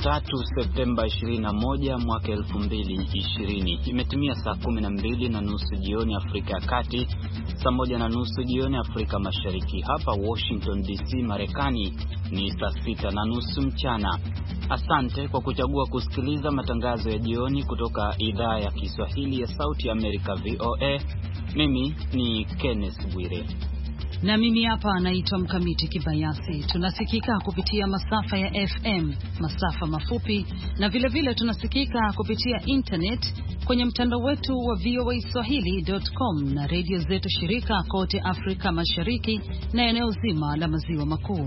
Jumatatu Septemba 21 mwaka 2020. Imetimia saa 12:30 jioni Afrika ya Kati, saa 1:30 jioni Afrika Mashariki. Hapa Washington DC Marekani ni saa 6:30 mchana. Asante kwa kuchagua kusikiliza matangazo ya jioni kutoka idhaa ya Kiswahili ya Sauti Amerika VOA. Mimi ni Kenneth Bwire. Na mimi hapa naitwa Mkamiti Kibayasi. Tunasikika kupitia masafa ya FM, masafa mafupi, na vile tunasikika kupitia internet kwenye mtandao wetu wa voaswahili.com na radio zetu shirika kote Afrika Mashariki na eneo zima la Maziwa Makuu.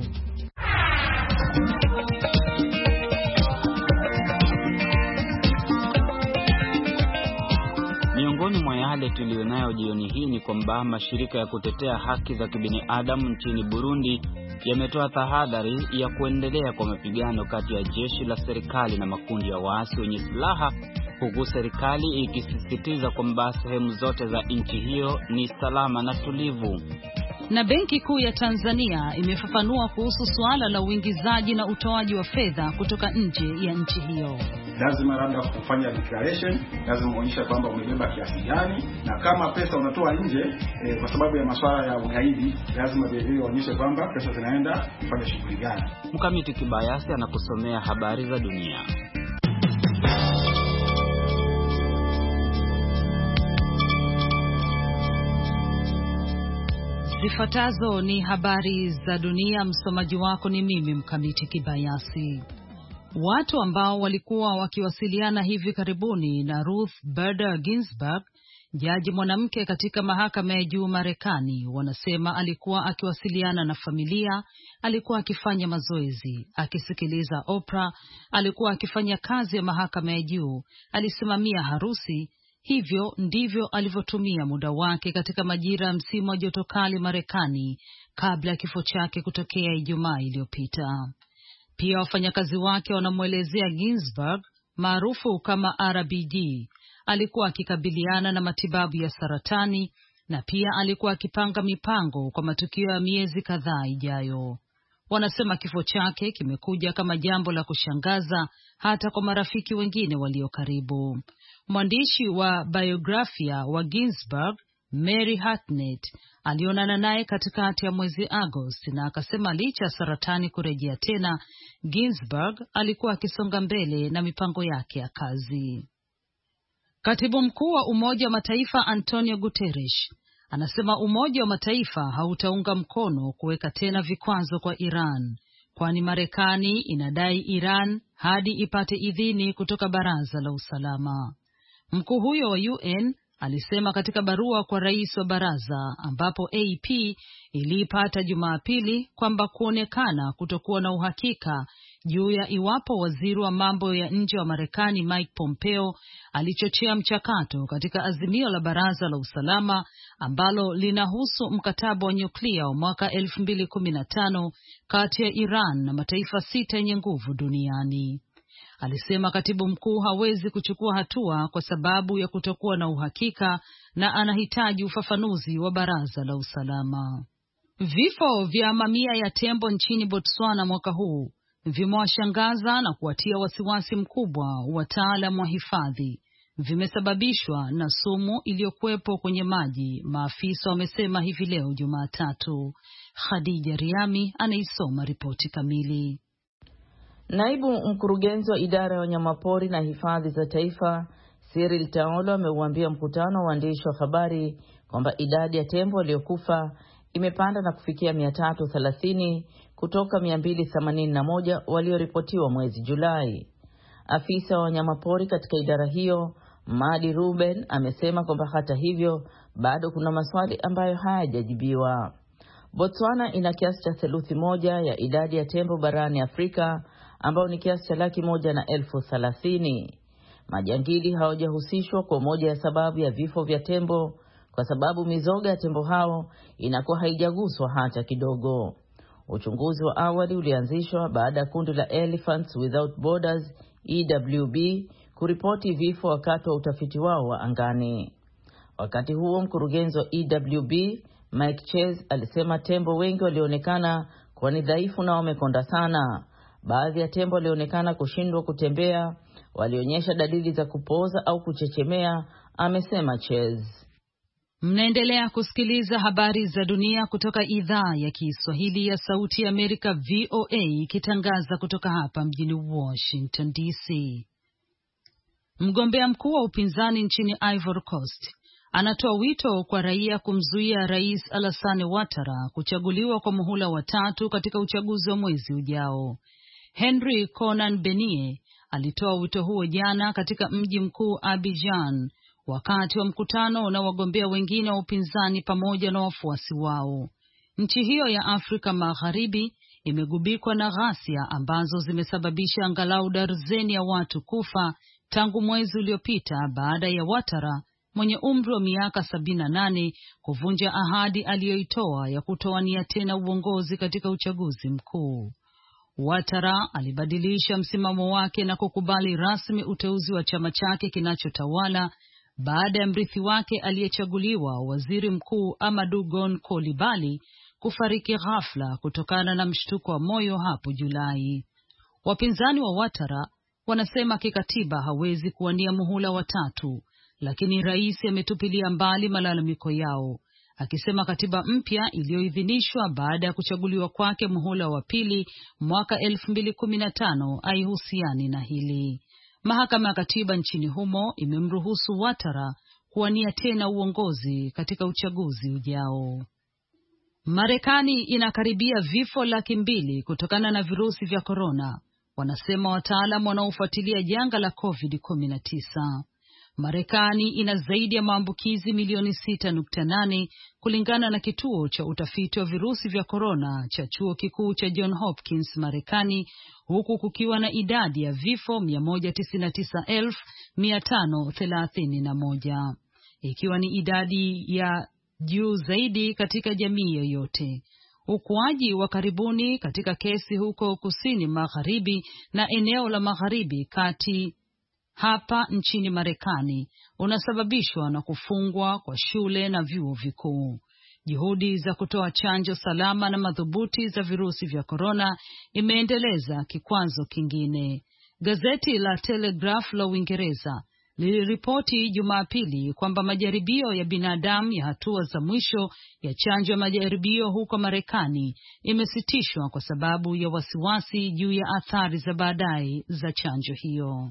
Miongoni mwa yale tulionayo jioni hii ni kwamba mashirika ya kutetea haki za kibinadamu nchini Burundi yametoa tahadhari ya kuendelea kwa mapigano kati ya jeshi la serikali na makundi ya waasi wenye silaha, huku serikali ikisisitiza kwamba sehemu zote za nchi hiyo ni salama na tulivu. Na Benki Kuu ya Tanzania imefafanua kuhusu suala la uingizaji na utoaji wa fedha kutoka nje ya nchi hiyo. Lazima labda kufanya declaration, lazima uonyeshe kwamba umebeba kiasi gani, na kama pesa unatoa nje kwa sababu ya masuala ya ugaidi, lazima vile uonyeshe kwamba pesa zinaenda kufanya shughuli gani. Mkamiti Kibayasi anakusomea habari za dunia. Zifuatazo ni habari za dunia, msomaji wako ni mimi Mkamiti Kibayasi. Watu ambao walikuwa wakiwasiliana hivi karibuni na Ruth Bader Ginsburg, jaji mwanamke katika mahakama ya juu Marekani, wanasema alikuwa akiwasiliana na familia, alikuwa akifanya mazoezi, akisikiliza opera, alikuwa akifanya kazi ya mahakama ya juu, alisimamia harusi. Hivyo ndivyo alivyotumia muda wake katika majira ya msimu wa joto kali Marekani kabla ya kifo chake kutokea Ijumaa iliyopita. Pia wafanyakazi wake wanamuelezea Ginsburg, maarufu kama RBG, alikuwa akikabiliana na matibabu ya saratani na pia alikuwa akipanga mipango kwa matukio ya miezi kadhaa ijayo. Wanasema kifo chake kimekuja kama jambo la kushangaza hata kwa marafiki wengine walio karibu. Mwandishi wa biografia wa Ginsburg, Mary Hartnett, alionana naye katikati ya mwezi Agosti na akasema licha ya saratani kurejea tena, Ginsburg alikuwa akisonga mbele na mipango yake ya kazi. Katibu mkuu wa Umoja wa Mataifa Antonio Guterres anasema Umoja wa Mataifa hautaunga mkono kuweka tena vikwazo kwa Iran, kwani Marekani inadai Iran hadi ipate idhini kutoka Baraza la Usalama. Mkuu huyo wa UN alisema katika barua kwa rais wa baraza, ambapo AP iliipata Jumapili, kwamba kuonekana kutokuwa na uhakika juu ya iwapo waziri wa mambo ya nje wa Marekani Mike Pompeo alichochea mchakato katika azimio la Baraza la Usalama ambalo linahusu mkataba wa nyuklia wa mwaka 2015 kati ya Iran na mataifa 6 yenye nguvu duniani. Alisema katibu mkuu hawezi kuchukua hatua kwa sababu ya kutokuwa na uhakika na anahitaji ufafanuzi wa Baraza la Usalama. Vifo vya mamia ya tembo nchini Botswana mwaka huu vimewashangaza na kuwatia wasiwasi mkubwa wataalamu wa hifadhi. Vimesababishwa na sumu iliyokuwepo kwenye maji, maafisa wamesema hivi leo Jumatatu. Khadija Riami anaisoma ripoti kamili. Naibu mkurugenzi wa idara ya wanyamapori na hifadhi za taifa Cyril Taolo ameuambia mkutano wa waandishi wa habari kwamba idadi ya tembo waliokufa imepanda na kufikia 330 kutoka 281 walioripotiwa mwezi Julai. Afisa wa wanyamapori katika idara hiyo, Madi Ruben, amesema kwamba hata hivyo bado kuna maswali ambayo hayajajibiwa. Botswana ina kiasi cha 1/3 ya idadi ya tembo barani Afrika, ambao ni kiasi cha 130,000. Majangili hawajahusishwa kwa moja ya sababu ya vifo vya tembo, kwa sababu mizoga ya tembo hao inakuwa haijaguswa hata kidogo. Uchunguzi wa awali ulianzishwa baada ya kundi la Elephants Without Borders EWB kuripoti vifo wakati wa utafiti wao wa angani. Wakati huo mkurugenzi wa EWB Mike Chase alisema tembo wengi walionekana kuwa ni dhaifu na wamekonda sana. Baadhi ya tembo walionekana kushindwa kutembea, walionyesha dalili za kupooza au kuchechemea, amesema Chez. Mnaendelea kusikiliza habari za dunia kutoka idhaa ya Kiswahili ya Sauti ya Amerika, VOA, ikitangaza kutoka hapa mjini Washington DC. Mgombea mkuu wa upinzani nchini Ivory Coast anatoa wito kwa raia kumzuia Rais Alassane Ouattara kuchaguliwa kwa muhula wa 3 katika uchaguzi wa mwezi ujao. Henry Konan Benie alitoa wito huo jana katika mji mkuu Abidjan wakati wa mkutano na wagombea wengine wa upinzani pamoja na wafuasi wao. Nchi hiyo ya Afrika Magharibi imegubikwa na ghasia ambazo zimesababisha angalau darzeni ya watu kufa tangu mwezi uliopita baada ya Ouattara mwenye umri wa miaka 78 kuvunja ahadi aliyoitoa ya kutowania tena uongozi katika uchaguzi mkuu. Ouattara alibadilisha msimamo wake na kukubali rasmi uteuzi wa chama chake kinachotawala baada ya mrithi wake aliyechaguliwa, waziri mkuu Amadou Gon Coulibaly, kufariki ghafla kutokana na mshtuko wa moyo hapo Julai. Wapinzani wa Ouattara wanasema kikatiba hawezi kuwania muhula wa 3, lakini rais ametupilia mbali malalamiko yao, akisema katiba mpya iliyoidhinishwa baada ya kuchaguliwa kwake muhula wa 2 mwaka 2015 haihusiani na hili. Mahakama ya katiba nchini humo imemruhusu Ouattara kuwania tena uongozi katika uchaguzi ujao. Marekani inakaribia vifo 200,000 kutokana na virusi vya korona, wanasema wataalamu wanaofuatilia janga la COVID-19. Marekani ina zaidi ya maambukizi milioni 6.8 kulingana na kituo cha utafiti wa virusi vya korona cha chuo kikuu cha John Hopkins Marekani, huku kukiwa na idadi ya vifo 199,531, ikiwa ni idadi ya juu zaidi katika jamii yoyote. Ukuaji wa karibuni katika kesi huko kusini magharibi na eneo la magharibi kati hapa nchini Marekani unasababishwa na kufungwa kwa shule na vyuo vikuu. Juhudi za kutoa chanjo salama na madhubuti za virusi vya korona imeendeleza kikwazo kingine. Gazeti la Telegraph la Uingereza liliripoti Jumapili kwamba majaribio ya binadamu ya hatua za mwisho ya chanjo ya majaribio huko Marekani imesitishwa kwa sababu ya wasiwasi juu ya athari za baadaye za chanjo hiyo.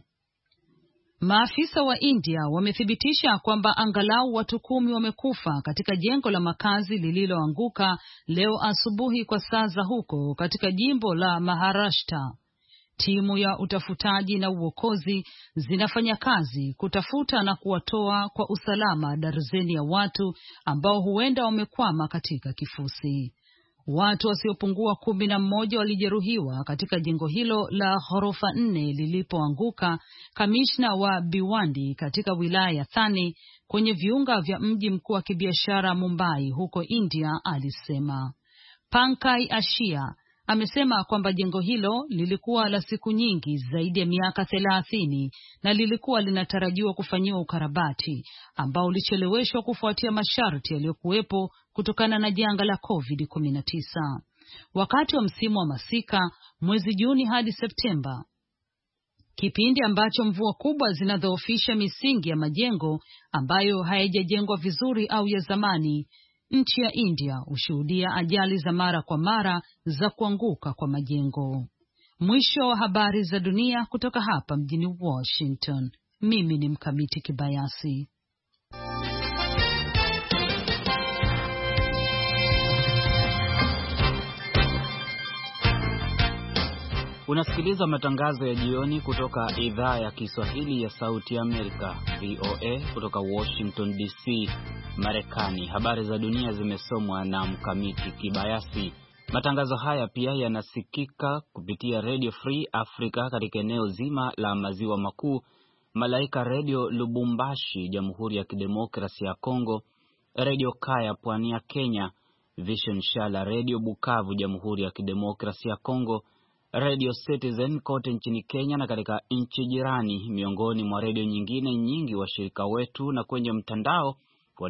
Maafisa wa India wamethibitisha kwamba angalau watu 10 wamekufa katika jengo la makazi lililoanguka leo asubuhi kwa saa za huko katika jimbo la Maharashtra. Timu ya utafutaji na uokozi zinafanya kazi kutafuta na kuwatoa kwa usalama darzeni ya watu ambao huenda wamekwama katika kifusi. Watu wasiopungua 11 walijeruhiwa katika jengo hilo la ghorofa 4 lilipoanguka, kamishna wa Bhiwandi katika wilaya ya Thane kwenye viunga vya mji mkuu wa kibiashara Mumbai huko India alisema. Pankaj Ashia amesema kwamba jengo hilo lilikuwa la siku nyingi zaidi ya miaka 30 na lilikuwa linatarajiwa kufanyiwa ukarabati ambao ulicheleweshwa kufuatia masharti yaliyokuwepo kutokana na janga la COVID-19. Wakati wa msimu wa masika mwezi Juni hadi Septemba, kipindi ambacho mvua kubwa zinadhoofisha misingi ya majengo ambayo hayajajengwa vizuri au ya zamani, nchi ya India hushuhudia ajali za mara kwa mara za kuanguka kwa majengo. Mwisho wa habari za dunia kutoka hapa mjini Washington. Mimi ni Mkamiti Kibayasi. Unasikiliza matangazo ya jioni kutoka idhaa ya Kiswahili ya Sauti ya Amerika, VOA, kutoka Washington DC, Marekani. Habari za dunia zimesomwa na Mkamiti Kibayasi. Matangazo haya pia yanasikika kupitia Radio Free Africa katika eneo zima la Maziwa Makuu, Malaika Radio Lubumbashi, Jamhuri ya Kidemokrasia ya Kongo, Radio Kaya Pwani ya Kenya, Vision Shala Radio Bukavu, Jamhuri ya Kidemokrasia ya Kongo, Radio Citizen kote nchini Kenya na katika nchi jirani, miongoni mwa redio nyingine nyingi washirika wetu, na kwenye mtandao wa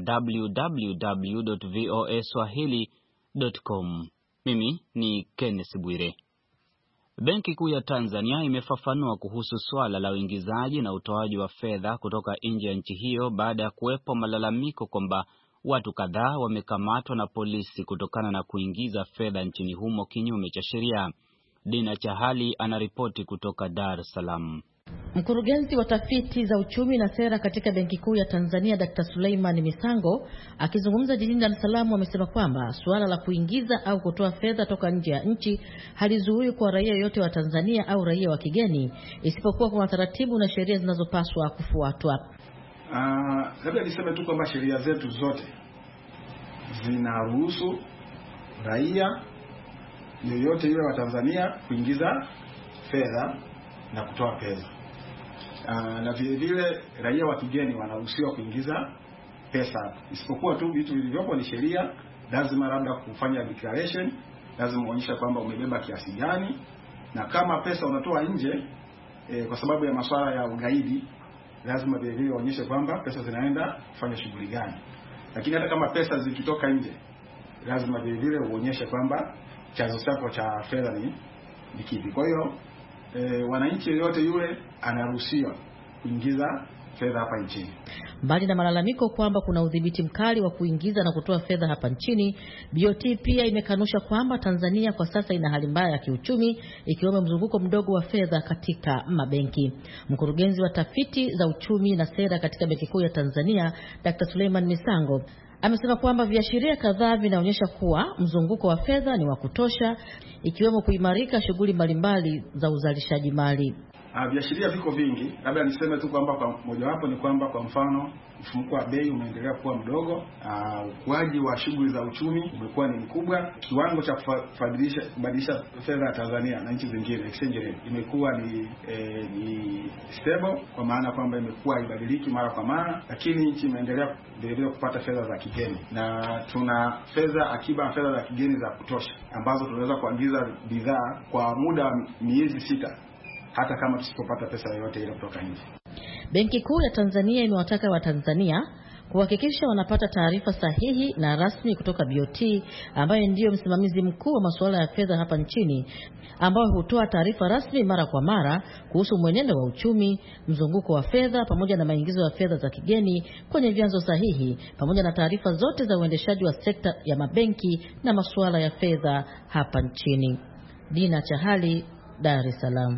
www.voaswahili.com. Mimi ni Kenneth Bwire. Benki Kuu ya Tanzania imefafanua kuhusu swala la uingizaji na utoaji wa fedha kutoka nje ya nchi hiyo baada ya kuwepo malalamiko kwamba watu kadhaa wamekamatwa na polisi kutokana na kuingiza fedha nchini humo kinyume cha sheria. Dina Chahali anaripoti kutoka Dar es Salaam. Mkurugenzi wa tafiti za uchumi na sera katika Benki Kuu ya Tanzania Dr. Suleiman Misango akizungumza jijini Dar es Salaam amesema kwamba suala la kuingiza au kutoa fedha toka nje ya nchi halizuii kwa raia yote wa Tanzania au raia wa kigeni isipokuwa kwa taratibu na sheria zinazopaswa kufuatwa. Labda niseme tu kwamba sheria zetu zote zinaruhusu raia yoyote yule wa Tanzania kuingiza fedha na kutoa pesa. Na vile vile raia wa kigeni wanaruhusiwa kuingiza pesa. Isipokuwa tu vitu vilivyopo ni sheria, lazima labda kufanya declaration, lazima uonyeshe kwamba umebeba kiasi gani, na kama pesa unatoa nje kwa sababu ya masuala ya ugaidi, lazima vile vile uonyeshe kwamba pesa zinaenda kufanya shughuli gani. Lakini hata kama pesa zikitoka nje, lazima vile vile uonyeshe kwamba chanzo chako cha fedha ni kipi. Kwa hiyo wananchi yote yule anaruhusiwa kuingiza fedha hapa nchini. Mbali na malalamiko kwamba kuna udhibiti mkali wa kuingiza na kutoa fedha hapa nchini, BOT pia imekanusha kwamba Tanzania kwa sasa ina hali mbaya ya kiuchumi ikiwemo mzunguko mdogo wa fedha katika mabenki. Mkurugenzi wa tafiti za uchumi na sera katika Benki Kuu ya Tanzania Dr. Suleiman Misango amesema kwamba viashiria kadhaa vinaonyesha kuwa mzunguko wa fedha ni wa kutosha ikiwemo kuimarika shughuli mbalimbali za uzalishaji mali. Viashiria viko vingi. Labda niseme tu kwamba kwa mojawapo ni kwamba kwa mfano mfumuko wa bei umeendelea kuwa mdogo, ukuaji wa shughuli za uchumi umekuwa ni mkubwa, kiwango cha kubadilisha fedha ya Tanzania na nchi zingine exchange rate imekuwa ni stable, kwa maana kwamba imekuwa ibadiliki mara kwa mara, lakini nchi imeendelea vile kupata fedha za kigeni, na tuna akiba fedha za kigeni za kutosha ambazo tunaweza kuagiza bidhaa kwa muda wa miezi 6 hata kama tusipopata pesa yoyote ile kutoka nje. Benki Kuu ya Tanzania imewataka Watanzania kuhakikisha wanapata taarifa sahihi na rasmi kutoka BOT ambayo ndiyo msimamizi mkuu wa masuala ya fedha hapa nchini, ambao hutoa taarifa rasmi mara kwa mara kuhusu mwenendo wa uchumi, mzunguko wa fedha pamoja na maingizo ya fedha za kigeni kwenye vyanzo sahihi, pamoja na taarifa zote za uendeshaji wa sekta ya mabenki na masuala ya fedha hapa nchini. Dina Chahali, Dar es Salaam.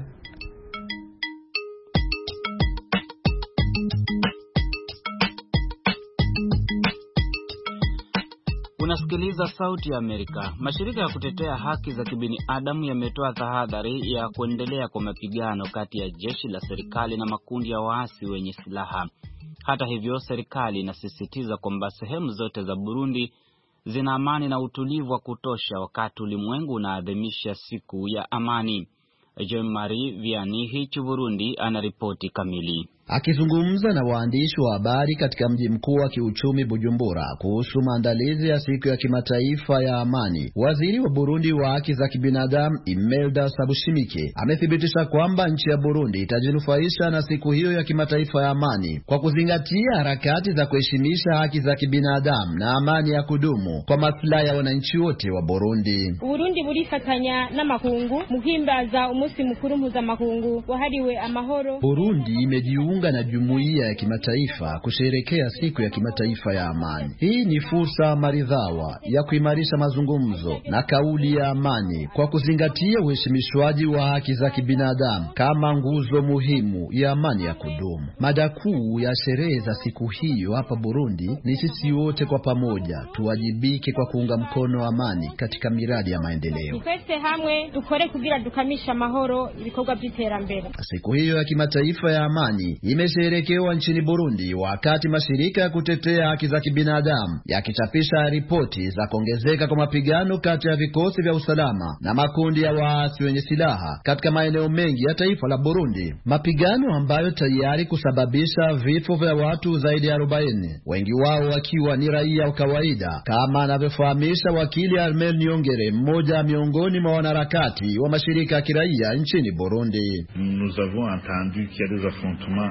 Unasikiliza Sauti ya Amerika. Mashirika ya kutetea haki za kibinadamu yametoa tahadhari ya kuendelea kwa mapigano kati ya jeshi la serikali na makundi ya waasi wenye silaha. Hata hivyo, serikali inasisitiza kwamba sehemu zote za Burundi zina amani na utulivu wa kutosha wakati ulimwengu unaadhimisha siku ya amani. Jean-Marie Vianney, Burundi, anaripoti kamili. Akizungumza na waandishi wa habari katika mji mkuu wa kiuchumi Bujumbura kuhusu maandalizi ya siku ya kimataifa ya amani, waziri wa Burundi wa haki za kibinadamu Imelda Sabushimike amethibitisha kwamba nchi ya Burundi itajinufaisha na siku hiyo ya kimataifa ya amani kwa kuzingatia harakati za kuheshimisha haki za kibinadamu na amani ya kudumu kwa maslahi ya wananchi wote wa Burundi. Burundi burifatanya n'amakungu muhimbaza umunsi mukuru mpuzamakungu wahariwe amahoro. Burundi imejiunga na jumuiya ya kimataifa kusherehekea siku ya kimataifa ya amani. Hii ni fursa maridhawa ya kuimarisha mazungumzo na kauli ya amani kwa kuzingatia uheshimishwaji wa haki za kibinadamu kama nguzo muhimu ya amani ya kudumu. Mada kuu ya sherehe za siku hiyo hapa Burundi ni sisi wote kwa pamoja tuwajibike kwa kuunga mkono amani katika miradi ya maendeleo. Twese hamwe dukore kugira dukamisha mahoro ibikorwa by'iterambere. Siku hiyo ya kimataifa ya amani imesherekewa nchini Burundi wakati mashirika ya kutetea haki za kibinadamu yakichapisha ripoti za kuongezeka kwa mapigano kati ya vikosi vya usalama na makundi ya waasi wenye silaha katika maeneo mengi ya taifa la Burundi. Mapigano ambayo tayari kusababisha vifo vya watu zaidi ya 40, wengi wao wakiwa ni raia wa kawaida, kama anavyofahamisha wakili Armel Nyongere, mmoja miongoni mwa wanaharakati wa mashirika ya kiraia nchini Burundi. Nous avons entendu qu'il y a des affrontements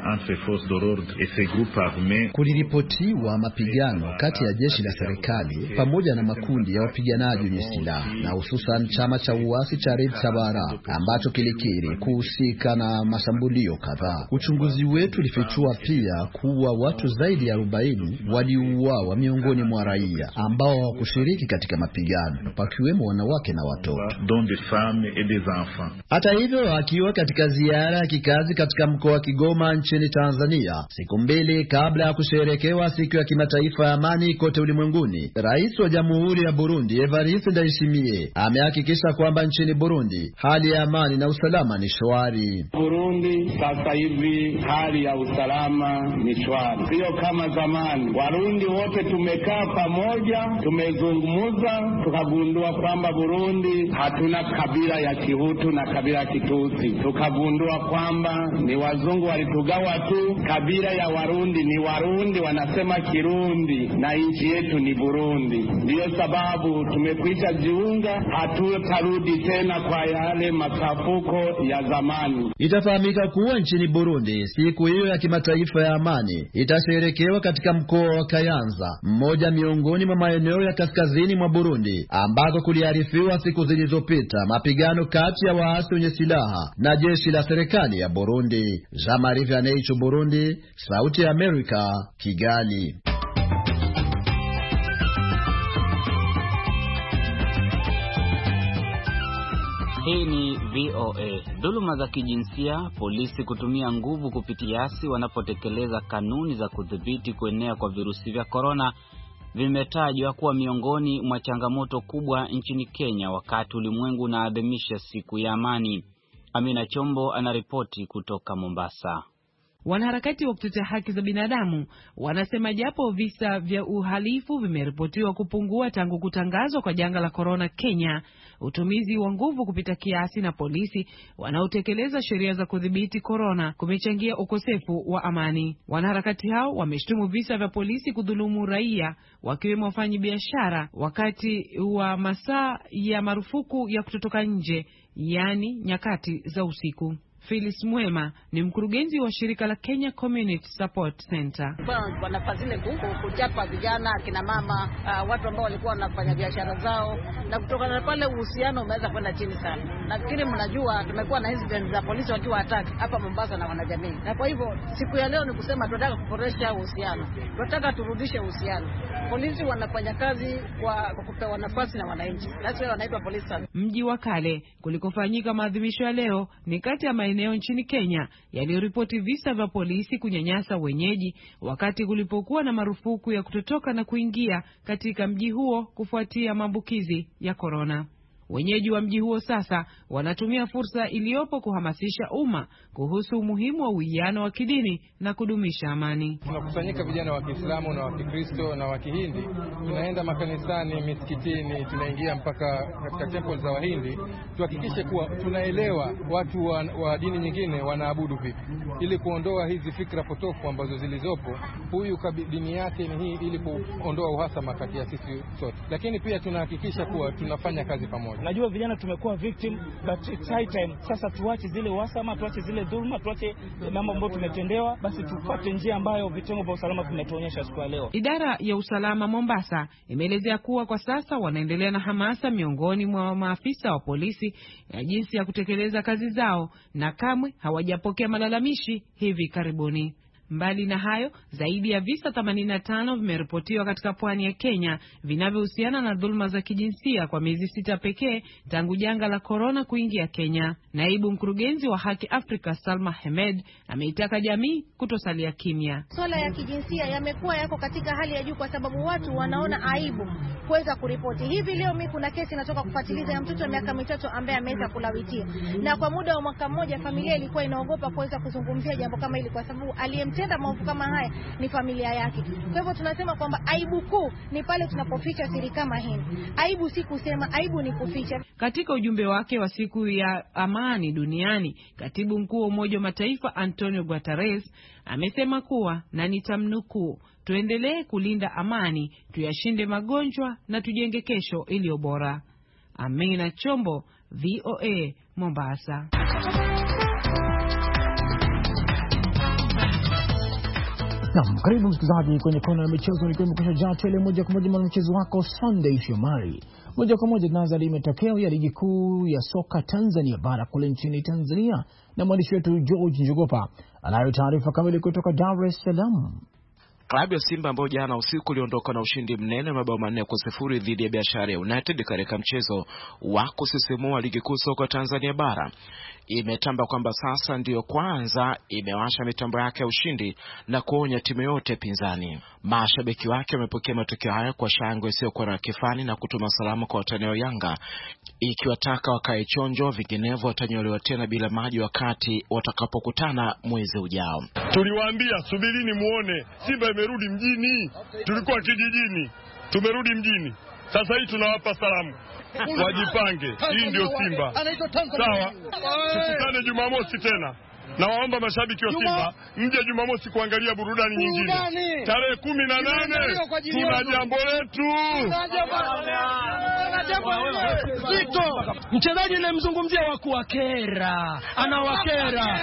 Kuliripotiwa mapigano kati ya jeshi la serikali pamoja na makundi ya wapiganaji wenye silaha, na hususan chama cha uasi cha Red Tabara ambacho kilikiri kuhusika na mashambulio kadhaa. Uchunguzi wetu ulifichua pia kuwa watu zaidi ya 40 waliuawa miongoni mwa raia ambao hawakushiriki katika mapigano, pakiwemo wanawake na watoto. Hata hivyo, akiwa katika ziara ya kikazi katika mkoa wa Kigoma nchini Tanzania, siku mbili kabla ya kusherekewa siku ya kimataifa ya amani kote ulimwenguni, Rais wa Jamhuri ya Burundi Evariste Ndayishimiye amehakikisha kwamba nchini Burundi hali ya amani na usalama ni shwari. Burundi sasa hivi hali ya usalama ni shwari, sio kama zamani. Warundi wote tumekaa pamoja, tumezungumza, tukagundua kwamba Burundi hatuna kabila ya Kihutu na kabila ya Kitusi. Tukagundua kwamba ni wazungu walitugawa tu. Kabila ya Warundi ni Warundi, wanasema Kirundi, na nchi yetu ni Burundi. Ndiyo sababu tumekwisha jiunga, hatutarudi tena kwa yale machafuko ya zamani. Itafahamika kuwa nchini Burundi siku hiyo ya kimataifa ya amani itasherekewa katika mkoa wa Kayanza, mmoja miongoni mwa maeneo ya kaskazini mwa Burundi ambako kuliarifiwa siku zilizopita mapigano kati ya waasi wenye silaha na jeshi la serikali ya Burundi. Jean-Marie Vianney, Burundi, Sauti ya Amerika, Kigali. Hii ni VOA. Dhuluma za kijinsia, polisi kutumia nguvu kupita kiasi wanapotekeleza kanuni za kudhibiti kuenea kwa virusi vya korona vimetajwa kuwa miongoni mwa changamoto kubwa nchini Kenya wakati ulimwengu unaadhimisha siku ya amani. Amina Chombo anaripoti kutoka Mombasa. Wanaharakati wa kutetea haki za binadamu wanasema japo visa vya uhalifu vimeripotiwa kupungua tangu kutangazwa kwa janga la korona Kenya, utumizi wa nguvu kupita kiasi na polisi wanaotekeleza sheria za kudhibiti korona kumechangia ukosefu wa amani. Wanaharakati hao wameshtumu visa vya polisi kudhulumu raia, wakiwemo wafanyabiashara wakati wa masaa ya marufuku ya kutotoka nje, yani nyakati za usiku. Phyllis Mwema ni mkurugenzi wa shirika la Kenya Community Support Center. Wanafadhili kuchapa vijana, kina mama, watu ambao walikuwa wanafanya biashara zao, na kutoka na pale uhusiano umeweza kwenda chini sana. Nafikiri mnajua tumekuwa na incidents za polisi wakiwa attack hapa Mombasa na wanajamii. Na kwa hivyo siku ya leo ni kusema tunataka kuboresha uhusiano. Tunataka turudishe uhusiano. Polisi wanafanya kazi kwa kupewa nafasi na wananchi. That's why wanaitwa police service. Mji wa Kale kulikofanyika maadhimisho ya leo ni kati ya maeneo nchini Kenya yaliyoripoti visa vya polisi kunyanyasa wenyeji wakati kulipokuwa na marufuku ya kutotoka na kuingia katika mji huo kufuatia maambukizi ya korona. Wenyeji wa mji huo sasa wanatumia fursa iliyopo kuhamasisha umma kuhusu umuhimu wa uwiano wa kidini na kudumisha amani. Tunakusanyika vijana wa Kiislamu na wa Kikristo na wa Kihindi, tunaenda makanisani, misikitini, tunaingia mpaka katika temple za Wahindi, tuhakikishe kuwa tunaelewa watu wa dini nyingine wanaabudu vipi, ili kuondoa hizi fikra potofu ambazo zilizopo. Huyu dini yake ni hii, ili kuondoa uhasama kati ya sisi sote. Lakini pia tunahakikisha kuwa tunafanya kazi pamoja. Najua vijana tumekuwa victim, but it's high time sasa tuache zile uhasama, tuache zile dhulma, tuache mambo ambayo tumetendewa, basi tufuate njia ambayo vitengo vya usalama vimetuonyesha siku ya leo. Idara ya usalama Mombasa imeelezea kuwa kwa sasa wanaendelea na hamasa miongoni mwa maafisa wa polisi ya jinsi ya kutekeleza kazi zao, na kamwe hawajapokea malalamishi hivi karibuni. Mbali na hayo, zaidi ya visa 85 vimeripotiwa katika pwani ya Kenya vinavyohusiana na dhulma za kijinsia kwa miezi 6 pekee tangu janga la korona kuingia Kenya. Naibu mkurugenzi wa Haki Afrika Salma Hamed ameitaka jamii kutosalia kimya. Swala ya kijinsia yamekuwa yako katika hali ya juu kwa sababu watu wanaona aibu kuweza kuripoti. Hivi leo mimi kuna kesi inatoka kufuatiliza ya mtoto wa miaka 3 ambaye ameweza kulawitia. Na kwa muda wa mwaka mmoja familia ilikuwa inaogopa kuweza kuzungumzia jambo kama hili kwa sababu aliyemtenda maovu kama haya ni familia yake. Kwa hivyo tunasema kwamba aibu kuu ni pale tunapoficha siri kama hii. Aibu si kusema, aibu ni kuficha. Katika ujumbe wake wa siku ya amani duniani, Katibu Mkuu wa Umoja wa Mataifa Antonio Guterres amesema kuwa, na nitamnukuu, tuendelee kulinda amani, tuyashinde magonjwa na tujenge kesho iliyo bora. Amina Chombo, VOA, Mombasa. Naam, karibu msikilizaji kwenye kona ya michezo, nikiwa nimekwisha tele moja kwa moja na mchezo wako Sunday Shomari. Moja kwa moja tunaanza na matokeo ya ligi kuu ya soka Tanzania bara kule nchini Tanzania, na mwandishi wetu George Njogopa anayo taarifa kamili kutoka Dar es Salaam. Klabu ya Simba ambayo jana usiku iliondoka na ushindi mnene mabao 4-0 dhidi ya Biashara United katika mchezo wa kusisimua ligi kuu soka Tanzania bara, imetamba kwamba sasa ndiyo kwanza imewasha mitambo yake ya ushindi na kuonya timu yote pinzani. Mashabiki wake wamepokea matokeo haya kwa shangwe isiyokuwa na kifani na kutuma salamu kwa watani wa Yanga, ikiwataka wakae chonjo, vinginevyo watanyolewa tena bila maji wakati watakapokutana mwezi ujao. Tuliwaambia subirini muone, Simba imerudi mjini. Tulikuwa kijijini, tumerudi mjini. Sasa hii tunawapa salamu. Wajipange, hii ndio Simba. Sawa, tukutane Jumamosi tena. Na waomba mashabiki wa Simba mje Jumamosi kuangalia burudani nyingine. Tarehe 18 tuna jambo letu. Mchezaji ninayemzungumzia wa kuwakera, anawakera.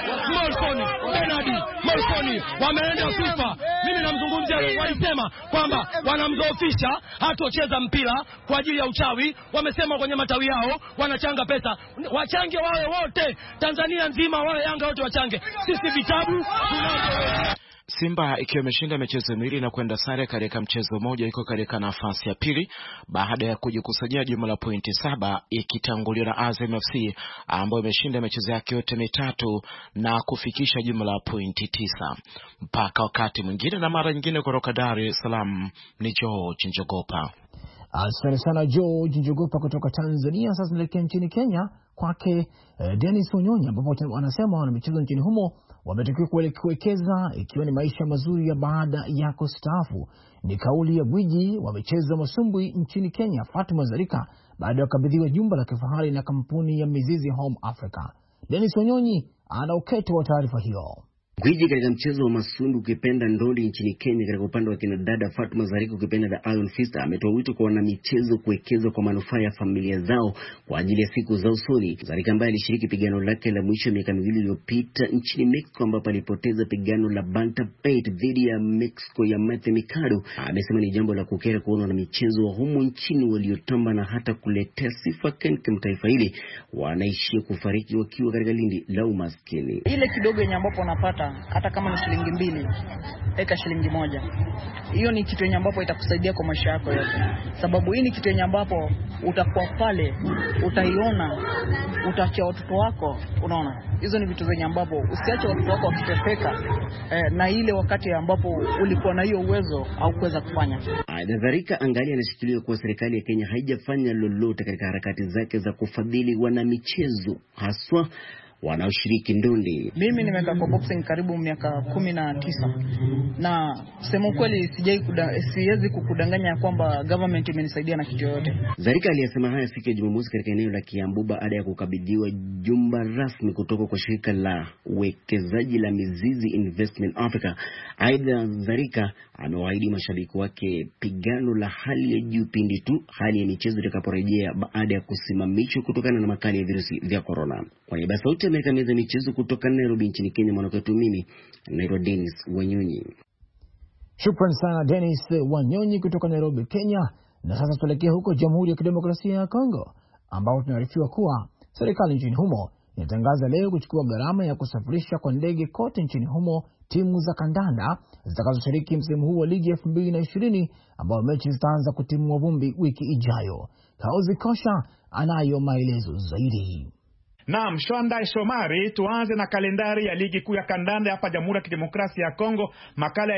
Morfoni wameenda FIFA. Mimi namzungumzia, walisema kwamba wanamdhoofisha, hatocheza mpira kwa ajili ya uchawi. Wamesema kwenye matawi yao wanachanga pesa. Wachange wale wote, Tanzania nzima wale Yanga wote wachange. Sisi vitabu Simba ikiwa imeshinda michezo miwili na kwenda sare katika mchezo mmoja, iko katika nafasi ya pili baada ya kujikusanyia jumla pointi 7, ikitanguliwa na Azam FC ambayo imeshinda michezo yake yote mitatu na kufikisha jumla pointi 9. Mpaka wakati mwingine na mara nyingine, kutoka Dar es Salaam ni George Njogopa. Asante sana George Njogopa kutoka Tanzania. Sasa tunaelekea nchini Kenya kwake Dennis Wanyonyi, ambapo wanasema wana michezo nchini humo wametakiwa kuwekeza ikiwa ni maisha mazuri ya baada ya kustaafu. Ni kauli ya gwiji wa michezo masumbwi nchini Kenya Fatuma Zarika baada ya kukabidhiwa jumba la kifahari na kampuni ya Mizizi Home Africa. Dennis Wanyonyi ana uketo wa taarifa hiyo. Gwiji katika mchezo wa masundu ukipenda ndondi nchini Kenya katika upande wa kina dada Fatuma Zarika ukipenda the Iron Fist ametoa wito kwa wanamichezo kuwekeza kwa manufaa ya familia zao kwa ajili ya siku za usoni. Zarika ambaye alishiriki pigano lake la mwisho miaka miwili iliyopita nchini Mexico ambapo alipoteza pigano la bantamweight dhidi ya Mexico ya Matthew Mikado, amesema ni jambo la kukera kuona wanamichezo wa humu nchini waliotamba na hata kuletea sifa kwa taifa hili wanaishia kufariki wakiwa katika lindi la umaskini. Ile kidogo yenye ambapo unapata hata kama ni shilingi 2, eka shilingi 1. Hiyo ni kitu yenye ambapo itakusaidia kwa maisha yako yote. Sababu hii ni kitu yenye ambapo utakuwa pale, utaiona, utaachia watoto wako, unaona. Hizo ni vitu zenye ambapo usiache watoto wako wakiteseka na ile wakati ambapo ulikuwa na hiyo uwezo au kuweza kufanya. Zarika angali anashikilia kuwa serikali ya Kenya haijafanya lolote katika harakati zake za kufadhili wanamichezo haswa wanaoshiriki ndondi. Mimi nimekaa kwa boxing karibu miaka 19 na sema kweli siwezi kukudanganya kwamba government imenisaidia na kitu yote. Zarika aliyasema haya siku ya Jumamosi katika eneo la Kiambu baada ya kukabidhiwa jumba rasmi kutoka kwa shirika la uwekezaji la Mizizi Investment Africa. Aidha, Zarika amewaahidi mashabiki wake pigano la hali ya juu pindi tu hali ya michezo itakaporejea baada ya kusimamishwa kutokana na makali ya virusi vya corona. Kwa niaba sauti ya meza michezo kutoka Nairobi nchini Kenya, mwanakwetu mimi naitwa Dennis Wanyonyi. Shukrani sana Dennis Wanyonyi kutoka Nairobi, Kenya. Na sasa tuelekea huko Jamhuri ya Kidemokrasia ya Kongo, ambao tunaarifiwa kuwa serikali nchini humo inatangaza leo kuchukua gharama ya kusafirisha kwa ndege kote nchini humo timu za kandanda zitakazoshiriki msimu huu wa ligi 2020 ambao mechi zitaanza kutimua vumbi wiki ijayo. Kauzi Kosha anayo maelezo zaidi. Naam, Shwanda Shomari, tuanze na kalendari ya ligi kuu ya kandanda hapa Jamhuri ya Kidemokrasia ya Kongo, makala ya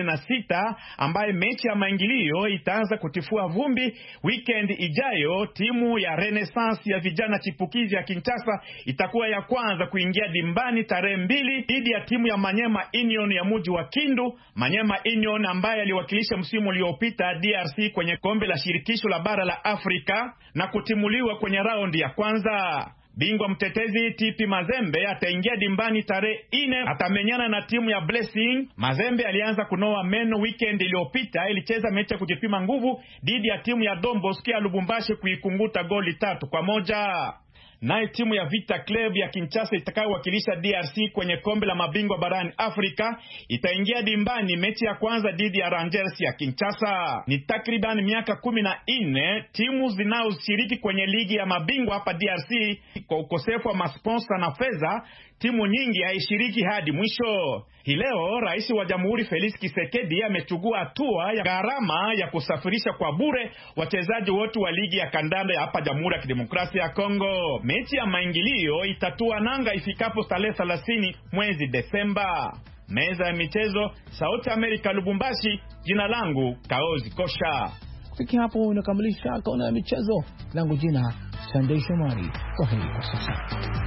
26 ambaye mechi ya maingilio itaanza kutifua vumbi weekend ijayo. Timu ya Renaissance ya vijana chipukizi ya Kinshasa itakuwa ya kwanza kuingia dimbani tarehe 2 dhidi ya timu ya Manyema Union ya mji wa Kindu. Manyema Union ambaye aliwakilisha msimu uliopita DRC kwenye kombe la shirikisho la bara la Afrika na kutimuliwa kwenye raundi ya kwanza. Bingwa mtetezi TP Mazembe ataingia dimbani tarehe 4, atamenyana na timu ya Blessing. Mazembe alianza kunoa meno weekend iliyopita, ilicheza mechi ya kujipima nguvu dhidi ya timu ya Don Bosco ya Lubumbashi kuikunguta goli 3-1. Nayo timu ya Vita Club ya Kinshasa itakayowakilisha DRC kwenye kombe la mabingwa barani Afrika itaingia dimbani mechi ya kwanza dhidi ya Rangers ya Kinshasa. Ni takriban miaka 14 timu zinazoshiriki kwenye ligi ya mabingwa hapa DRC. Kwa ukosefu wa masponsa na fedha, timu nyingi haishiriki hadi mwisho. Hii leo Rais wa Jamhuri Felix Tshisekedi amechukua hatua ya gharama ya kusafirisha kwa bure wachezaji wote wa ligi ya kandanda ya hapa Jamhuri ya Kidemokrasia ya Kongo. Mechi ya maingilio itatua nanga ifikapo tarehe 30 mwezi Desemba. Meza ya michezo, Sauti Amerika, Lubumbashi. Jina langu Kaozi Kosha. Kufikia hapo unakamilisha kona ya michezo. Langu jina Sunday Shomari. Kwa heri kwa sasa.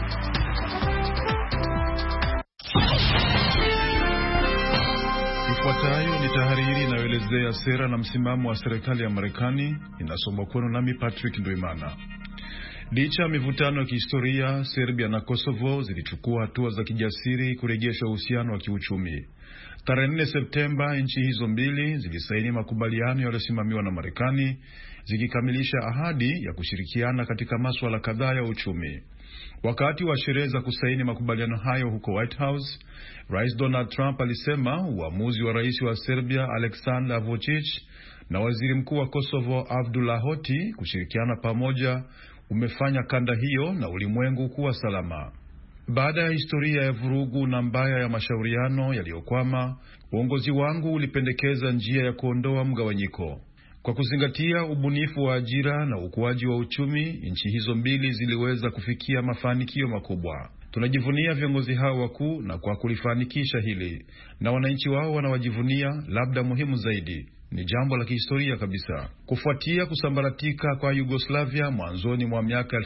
Ifuatayo ni tahariri inayoelezea sera na msimamo wa serikali ya Marekani. Inasomwa kwenu nami Patrick Nduimana. Licha ya mivutano ya kihistoria, Serbia na Kosovo zilichukua hatua za kijasiri kurejesha uhusiano wa kiuchumi. Tarehe 4 Septemba nchi hizo mbili zilisaini makubaliano yaliyosimamiwa na Marekani, zikikamilisha ahadi ya kushirikiana katika masuala kadhaa ya uchumi. Wakati wa sherehe za kusaini makubaliano hayo huko White House, Rais Donald Trump alisema uamuzi wa rais wa Serbia Aleksandar Vučić na waziri mkuu wa Kosovo Abdullah Hoti kushirikiana pamoja umefanya kanda hiyo na ulimwengu kuwa salama. Baada ya historia ya vurugu na mbaya ya mashauriano yaliyokwama, uongozi wangu ulipendekeza njia ya kuondoa mgawanyiko. Kwa kuzingatia ubunifu wa ajira na ukuaji wa uchumi, nchi hizo mbili ziliweza kufikia mafanikio makubwa. Tunajivunia viongozi hao wakuu na kwa kulifanikisha hili, na wananchi wao wanawajivunia. Labda muhimu zaidi, ni jambo la kihistoria kabisa. Kufuatia kusambaratika kwa Yugoslavia mwanzoni mwa miaka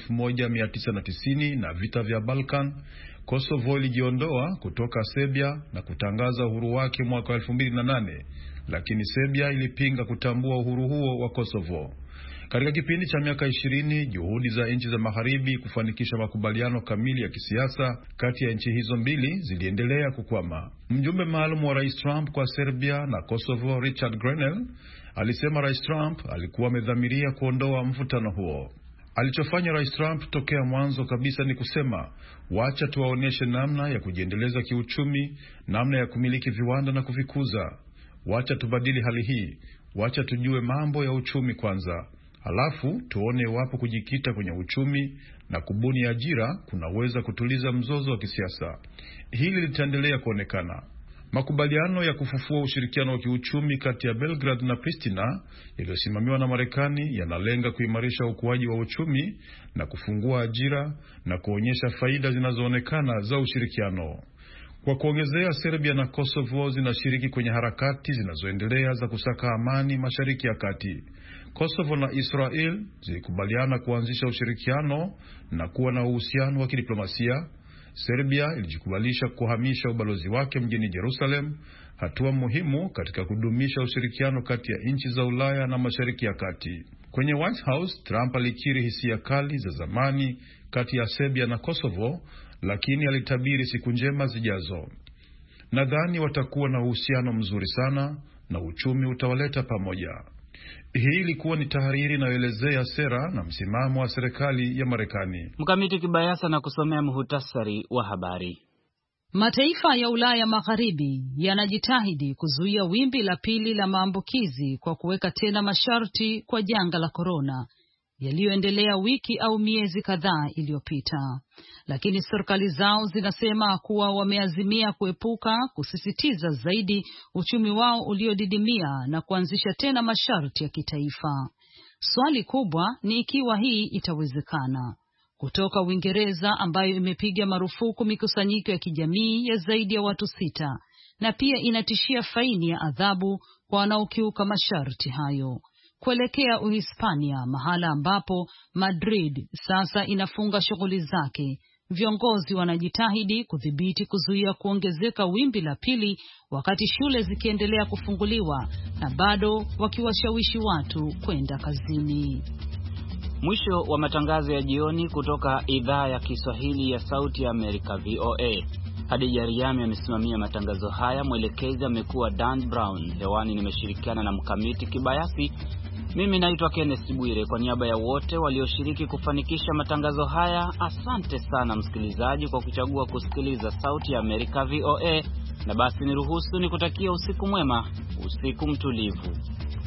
1990 na vita vya Balkan, Kosovo ilijiondoa kutoka Serbia na kutangaza uhuru wake mwaka 2008, lakini Serbia ilipinga kutambua uhuru huo wa Kosovo. Katika kipindi cha miaka 20, juhudi za nchi za magharibi kufanikisha makubaliano kamili ya kisiasa kati ya nchi hizo mbili ziliendelea kukwama. Mjumbe maalum wa Rais Trump kwa Serbia na Kosovo, Richard Grenell, alisema Rais Trump alikuwa amedhamiria kuondoa mvutano huo. Alichofanya Rais Trump tokea mwanzo kabisa ni kusema, wacha tuwaoneshe namna ya kujiendeleza kiuchumi, namna ya kumiliki viwanda na kuvikuza. Wacha tubadili hali hii, wacha tujue mambo ya uchumi kwanza. Halafu tuone wapo kujikita kwenye uchumi na kubuni ajira kunaweza kutuliza mzozo wa kisiasa. Hili litaendelea kuonekana. Makubaliano ya kufufua ushirikiano wa kiuchumi kati ya Belgrade na Pristina yaliyosimamiwa na Marekani yanalenga kuimarisha ukuaji wa uchumi na kufungua ajira na kuonyesha faida zinazoonekana za ushirikiano. Kwa kuongezea, Serbia na Kosovo zinashiriki kwenye harakati zinazoendelea za kusaka amani Mashariki ya Kati. Kosovo na Israel zilikubaliana kuanzisha ushirikiano na kuwa na uhusiano wa kidiplomasia. Serbia ilijikubalisha kuhamisha ubalozi wake mjini Jerusalem, hatua muhimu katika kudumisha ushirikiano kati ya nchi za Ulaya na Mashariki ya Kati. Kwenye White House, Trump alikiri hisia kali za zamani kati ya Serbia na Kosovo, lakini alitabiri siku njema zijazo. Nadhani watakuwa na uhusiano mzuri sana na uchumi utawaleta pamoja. Hii ilikuwa ni tahariri inayoelezea sera na msimamo wa serikali ya Marekani. Mkamiti Kibayasa na kusomea muhtasari wa habari. Mataifa ya Ulaya Magharibi yanajitahidi kuzuia wimbi la pili la maambukizi kwa kuweka tena masharti kwa janga la korona yaliyoendelea wiki au miezi kadhaa iliyopita, lakini serikali zao zinasema kuwa wameazimia kuepuka kusisitiza zaidi uchumi wao uliodidimia na kuanzisha tena masharti ya kitaifa. Swali kubwa ni ikiwa hii itawezekana. Kutoka Uingereza ambayo imepiga marufuku mikusanyiko ya kijamii ya zaidi ya watu 6 na pia inatishia faini ya adhabu kwa wanaokiuka masharti hayo, kuelekea Uhispania, mahala ambapo Madrid sasa inafunga shughuli zake. Viongozi wanajitahidi kudhibiti kuzuia kuongezeka wimbi la pili, wakati shule zikiendelea kufunguliwa na bado wakiwashawishi watu kwenda kazini. Mwisho wa matangazo ya jioni kutoka idhaa ya Kiswahili ya Sauti ya Amerika, VOA. Hadija Riami amesimamia matangazo haya, mwelekezi amekuwa Dan Brown. Hewani nimeshirikiana na Mkamiti Kibayasi. Mimi naitwa Kenneth Bwire. Kwa niaba ya wote walioshiriki kufanikisha matangazo haya, asante sana msikilizaji kwa kuchagua kusikiliza Sauti ya Amerika VOA, na basi niruhusu nikutakia usiku mwema, usiku mtulivu.